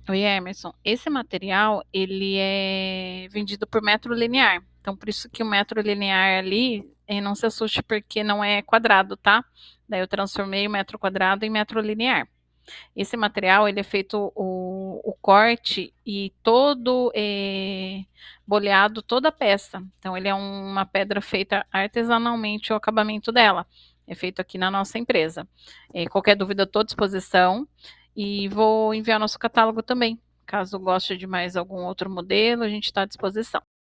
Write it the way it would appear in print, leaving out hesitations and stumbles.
Oi, Emerson. Esse material, ele é vendido por metro linear. Então, por isso que o metro linear ali, não se assuste porque não é quadrado, tá? Daí eu transformei o metro quadrado em metro linear. Esse material, ele é feito o corte e todo boleado, toda a peça. Então, ele é uma pedra feita artesanalmente, o acabamento dela. É feito aqui na nossa empresa. Qualquer dúvida, estou à disposição. E vou enviar nosso catálogo também. Caso goste de mais algum outro modelo, a gente está à disposição.